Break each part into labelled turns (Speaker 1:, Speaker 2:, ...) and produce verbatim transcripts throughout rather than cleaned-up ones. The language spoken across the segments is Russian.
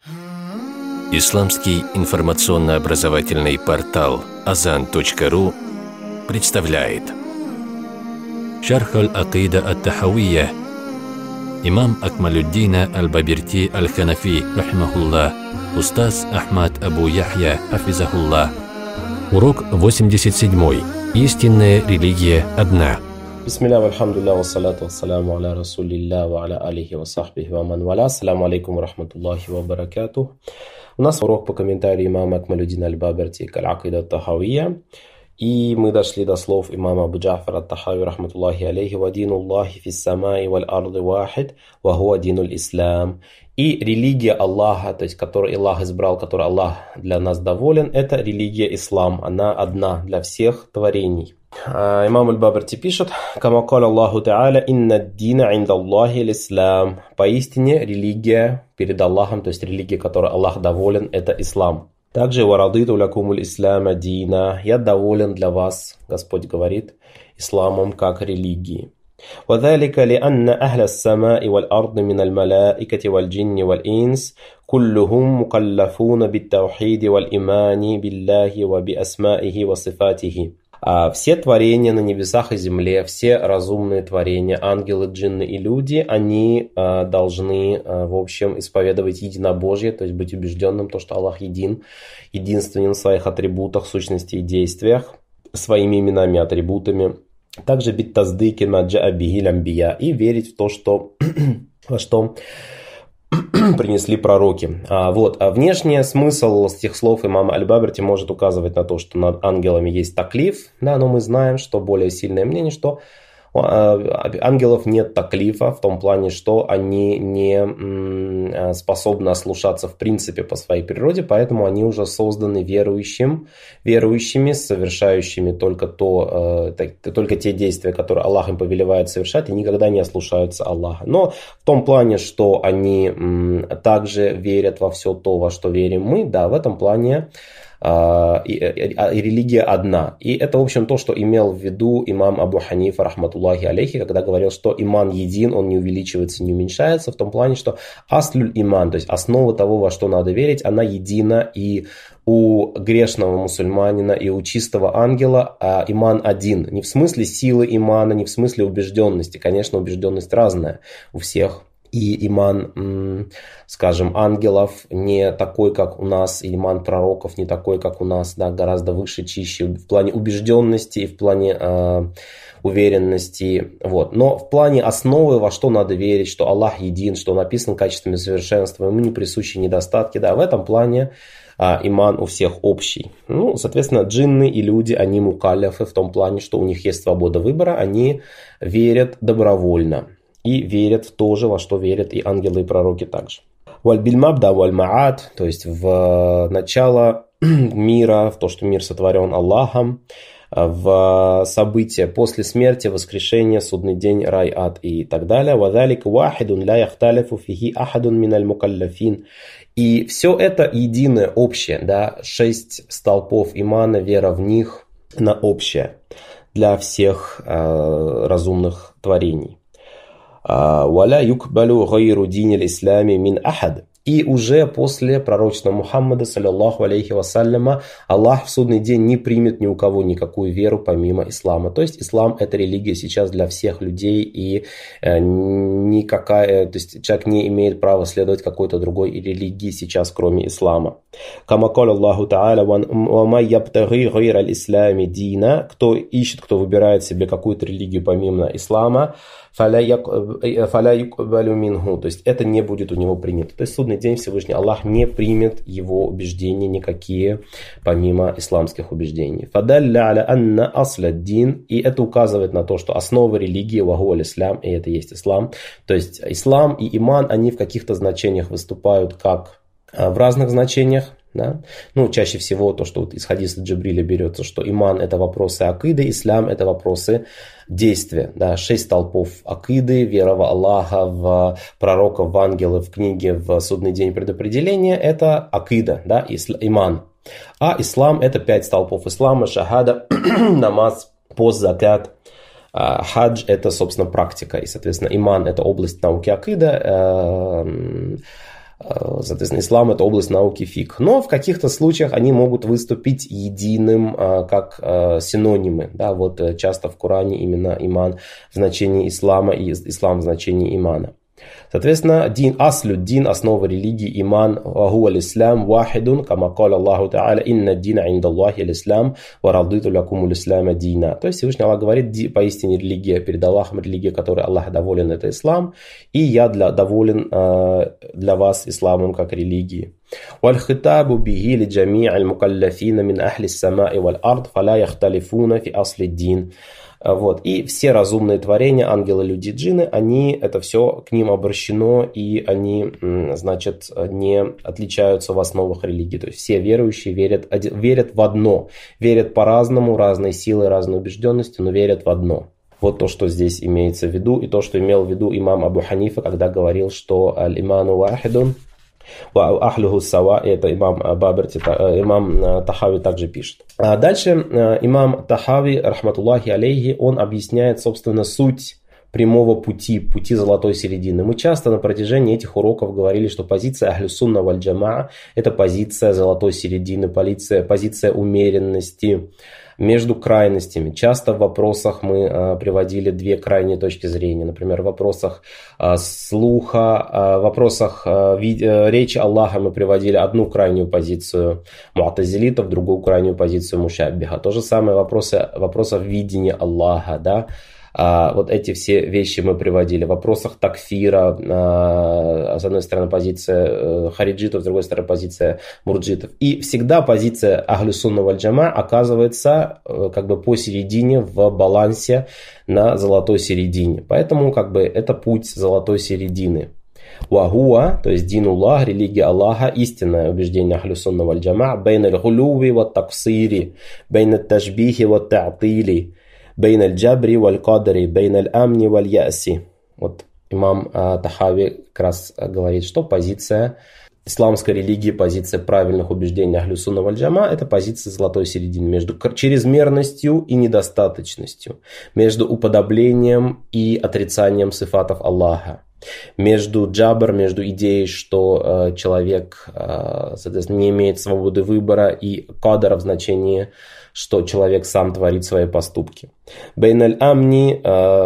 Speaker 1: Исламский информационно-образовательный портал азан точка ру представляет Шарх аль-Акида ат-Тахавия имам Акмалюддина аль-Баберти аль-Ханафи, рахимахуллах, устаз Ахмад Абу Яхья, хафизахуллах. Урок восемьдесят седьмой. Истинная религия одна.
Speaker 2: Бисмилля, вальхамдулилля, вассалату вассаляму аля расулилля, ва аля алихи ва сахбихи ва ман валя. Ассаляму алейкум ва рахматуллахи ва баракатух. У нас урок по комментарию имама Акмалюддина аль-Баберти к аль-Акида ат-Тахавия. И мы дошли до слов имама Абу Джафара ат-Тахави, рахматуллахи алейхи: «Ва дину-Аллахи фис самаи валь арды вахид, ва хуа дину-ль ислам». И религия Аллаха, то есть которую Аллах избрал, которой Аллах для нас доволен, это религия ислам. Она одна для всех творений. Имам аль-Баберти пишет: «Кама каля Аллаху та'аля, инна ад-дина инда Аллахи л-ислам». Поистине религия перед Аллахом, то есть религия, которой Аллах доволен, это ислам. Также «Варадиту лякумуль исляма дина». «Я доволен для вас», Господь говорит, исламом как религией. وذلك لأن أهل السماء والأرض من الملائكة والجن والإنس كلهم مكلفون بالتوحيد والإيمان بالله وبأسمائه وصفاته. Все творения на небесах и земле, все разумные творения, ангелы, джинны и люди, они должны, в общем, исповедовать единобожие, то есть быть убежденным, то, что Аллах един, единственен в своих атрибутах, сущности и действиях, своими именами и атрибутами. Также бит таздыки маджа бихиль амбия, и верить в то, что, во что принесли пророки. А, вот, а внешний смысл с тех слов имама аль-Баберти может указывать на то, что над ангелами есть таклиф, да, но мы знаем, что более сильное мнение, что у ангелов нет таклифа, в том плане, что они не способны ослушаться в принципе по своей природе, поэтому они уже созданы верующим, верующими, совершающими только, то, только те действия, которые Аллах им повелевает совершать, и никогда не ослушаются Аллаха. Но в том плане, что они также верят во все то, во что верим мы, да, в этом плане И, и, и религия одна. И это, в общем, то, что имел в виду имам Абу Ханифа, рахматуллахи алейхи, когда говорил, что иман един, он не увеличивается, не уменьшается, в том плане, что аслюль иман, то есть основа того, во что надо верить, она едина, и у грешного мусульманина, и у чистого ангела а иман один. Не в смысле силы имана, не в смысле убежденности. Конечно, убежденность разная у всех. И иман, скажем, ангелов не такой, как у нас, и иман пророков не такой, как у нас, да, гораздо выше, чище в плане убежденности и в плане э, уверенности. Вот. Но в плане основы, во что надо верить, что Аллах един, что Он описан качествами совершенства, Ему не присущи недостатки, да, в этом плане э, иман у всех общий. Ну, соответственно, джинны и люди, они мукалляфы в том плане, что у них есть свобода выбора, они верят добровольно. И верят в то же, во что верят и ангелы, и пророки также. Валь-биль-мабда валь-маат, то есть в начало мира, в то, что мир сотворен Аллахом, в события после смерти, воскрешение, судный день, рай, ад и так далее. Вадалик вахидун ля яхталифу фихи ахадун миналь мукалляфин. И все это единое, общее, да, шесть столпов имана, вера в них, на общее для всех э, разумных творений. «Валя юкбалю гайру диниль ислами мин ахад». И уже после пророчества Мухаммада, саллиллаху алейхи вассаляма, Аллах в судный день не примет ни у кого никакую веру помимо ислама. То есть ислам — это религия сейчас для всех людей, и э, никакая, то есть человек не имеет права следовать какой-то другой религии сейчас, кроме ислама. Кама каля Аллаху та'аля: «Ва май ябтагhi гайра аль-ислами дина». Кто ищет, кто выбирает себе какую-то религию помимо ислама, фаля юкбалю минху, то есть это не будет у него принято. То есть в судный день Всевышний Аллах не примет его убеждения никакие помимо исламских убеждений. Фадалля аля анна асля дин, и это указывает на то, что основа религии вахуа аль-ислам, и это есть ислам. То есть ислам и иман, они в каких-то значениях выступают как в разных значениях. Да? Ну, чаще всего то, что вот из хадиса Джибриля берется, что иман — это вопросы акиды, ислам — это вопросы действия. Да? Шесть столпов акиды: вера в Аллаха, в пророков, в ангелов, в книги, в судный день предопределения — это акида, да? Иман. А ислам — это пять столпов ислама: шахада, намаз, пост, закат, хадж — это, собственно, практика. И, соответственно, иман — это область науки акида, Соответственно, ислам – это область науки фикх. Но в каких-то случаях они могут выступить единым, как синонимы. Да, вот часто в Коране именно иман в значении ислама и ислам в значении имана. Соответственно, дин аслю, дин, основа религии, иман, хуа аль-ислам, вахидун, кама каля Аллаху та'аля, инна дина инда Аллахи аль-ислам, ва радиту лякуму аль-ислама дина. То есть Всевышний Аллах говорит, поистине религия перед Аллахом, религия, которой Аллах доволен, это ислам, и я для, доволен э, для вас исламом как религией. والخطاب به لجميع المكلفين من أهل السماء والأرض فلا يختلفون في أصل الدين. Вот. И все разумные творения, ангелы, люди, джинны, они, это все к ним обращено, и они, значит, не отличаются в основах религии. То есть все верующие верят, верят в одно, верят по-разному, разной силой, разной убежденностью, но верят в одно. Вот то, что здесь имеется в виду, и то, что имел в виду имам Абу Ханифа, когда говорил, что аль-иману вахидун, ахлюху сава, это имам Баберти, имам Тахави также пишет. А дальше имам Тахави, рахматуллахи алейхи, он объясняет, собственно, суть прямого пути, пути золотой середины. Мы часто на протяжении этих уроков говорили, что позиция ахлю сунна валь джамаа – это позиция золотой середины, позиция, позиция умеренности между крайностями. Часто в вопросах мы а, приводили две крайние точки зрения. Например, в вопросах а, слуха, а, в вопросах а, вид, а, речи Аллаха мы приводили одну крайнюю позицию муатазилитов, другую крайнюю позицию мушаббиха. То же самое в вопросе, вопросах видения Аллаха, да. А, вот эти все вещи мы приводили. В вопросах такфира, а, с одной стороны позиция хариджитов, с другой стороны позиция мурджитов. И всегда позиция ахлю сунна валь джамаа оказывается как бы посередине, в балансе на золотой середине. Поэтому как бы это путь золотой середины. Вахуа, то есть динуллах, религия Аллаха, истинное убеждение ахлю сунна валь джамаа, бейн аль-гулуви ва таксири, бейн аль-ташбихи ва та'тили, бейн аль-джабри валь-кадри, бейн аль-амни валь-яси. Вот имам а, Тахави как раз говорит, что позиция исламской религии, позиция правильных убеждений ахлю сунна валь джамаа, это позиция золотой середины между чрезмерностью и недостаточностью, между уподоблением и отрицанием сифатов Аллаха, между джабр, между идеей, что э, человек э, соответственно, не имеет свободы выбора, и кадр в значении, что человек сам творит свои поступки. Бейн аль-амни,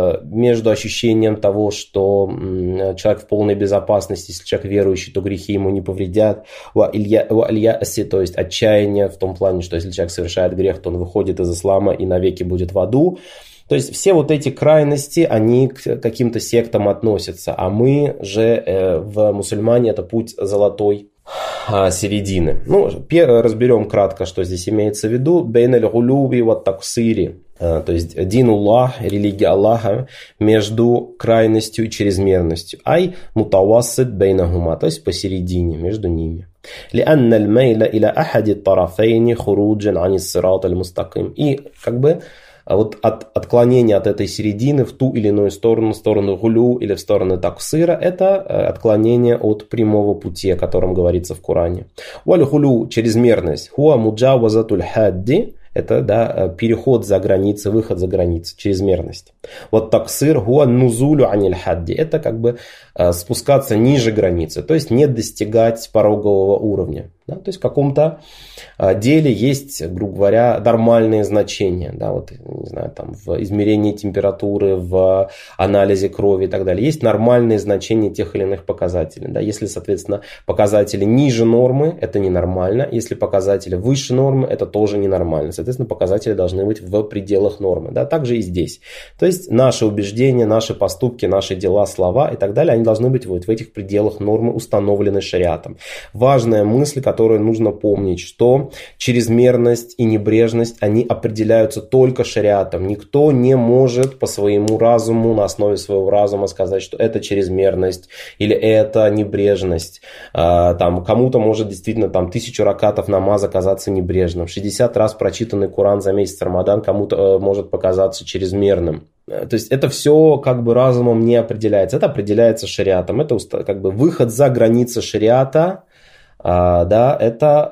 Speaker 2: между ощущением того, что человек в полной безопасности, если человек верующий, то грехи ему не повредят. Ва аль-яси, то есть отчаяние в том плане, что если человек совершает грех, то он выходит из ислама и навеки будет в аду. То есть все вот эти крайности, они к каким-то сектам относятся, а мы же в мусульмане это путь золотой середины. Ну, разберем кратко, что здесь имеется в виду. Бейн аль-гулуби ва таксири, то есть динуллах, религия Аллаха, между крайностью и чрезмерностью. Ай мутавассид бейнахума, то есть посередине, между ними. لأن الميل إلى أحد الطرفين خروجا عن الصراط المستقيم. И как бы вот от отклонения от этой середины в ту или иную сторону, в сторону гулю или в сторону таксира, это отклонение от прямого пути, о котором говорится в Коране. Валь гулю, чрезмерность. Хуа муджавазатуль хадди. Это да, переход за границы, выход за границы, чрезмерность. Вот таксир хуа нузулю аниль хадди. Это как бы спускаться ниже границы, то есть не достигать порогового уровня. Да? То есть в каком-то деле есть, грубо говоря, нормальные значения. Да? Вот, не знаю, там, в измерении температуры, в анализе крови и так далее. Есть нормальные значения тех или иных показателей. Да? Если, соответственно, показатели ниже нормы, это ненормально. Если показатели выше нормы, это тоже ненормально. Соответственно, показатели должны быть в пределах нормы. Да? Также и здесь. То есть наши убеждения, наши поступки, наши дела, слова и так далее, они должны быть вот в этих пределах нормы, установлены шариатом. Важная мысль, которую нужно помнить, что чрезмерность и небрежность, они определяются только шариатом. Никто не может по своему разуму, на основе своего разума сказать, что это чрезмерность или это небрежность. Там, кому-то может действительно там, тысячу ракатов намаза казаться небрежным. шестьдесят раз прочитанный Коран за месяц Рамадан кому-то может показаться чрезмерным. То есть это все как бы разумом не определяется. Это определяется шариатом. Это как бы выход за границы шариата. Да, это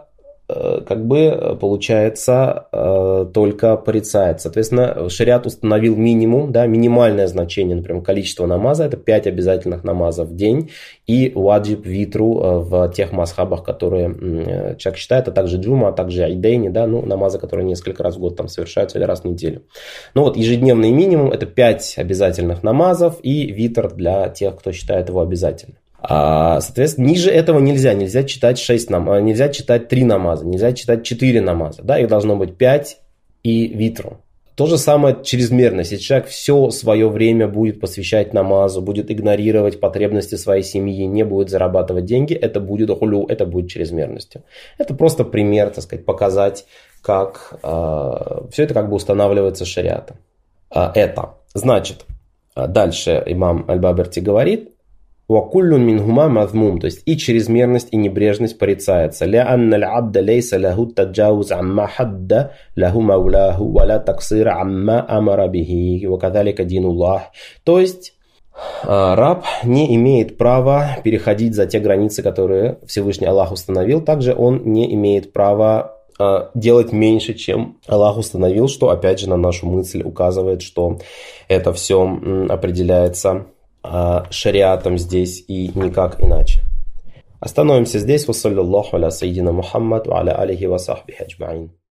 Speaker 2: как бы получается только порицает. Соответственно, шариат установил минимум, да, минимальное значение, например, количество намаза, это пять обязательных намазов в день, и ваджиб витру в тех масхабах, которые человек считает, а также джума, а также айдейни, да, ну, намазы, которые несколько раз в год там совершаются или раз в неделю. Ну вот ежедневный минимум это пять обязательных намазов и витр для тех, кто считает его обязательным. Соответственно, ниже этого нельзя. Нельзя читать шесть намазов, нельзя читать три намаза, нельзя читать четыре намаза. Да, их должно быть пять и витру. То же самое чрезмерность. Если человек все свое время будет посвящать намазу, будет игнорировать потребности своей семьи, не будет зарабатывать деньги, это будет хулю, это будет чрезмерностью. Это просто пример, так сказать, показать, как э, все это как бы устанавливается шариатом. Э, это. Значит, дальше имам Аль-Баберти говорит, وَكُلٌّ مِنْهُمَا مَذْمُومٌ, то есть и чрезмерность, и небрежность порицается. لِأَنَّ الْعَبْدَ لَيْسَ لَهُ التَّجَاوُزُ عَمَّا حَدَّ لَهُ مَوْلَاهُ وَلَا تَقْصِيرَ عَمَّا أَمَرَ بِهِ وَكَذَلِكَ دِينُ اللَّهِ. То есть раб не имеет права переходить за те границы, которые Всевышний Аллах установил. Также он не имеет права делать меньше, чем Аллах установил, что опять же на нашу мысль указывает, что это все определяется шариатом здесь и никак иначе. Остановимся здесь. Вассаляллаху аля сайидина Мухаммад ва аля алихи ва сахбихи аджмаин.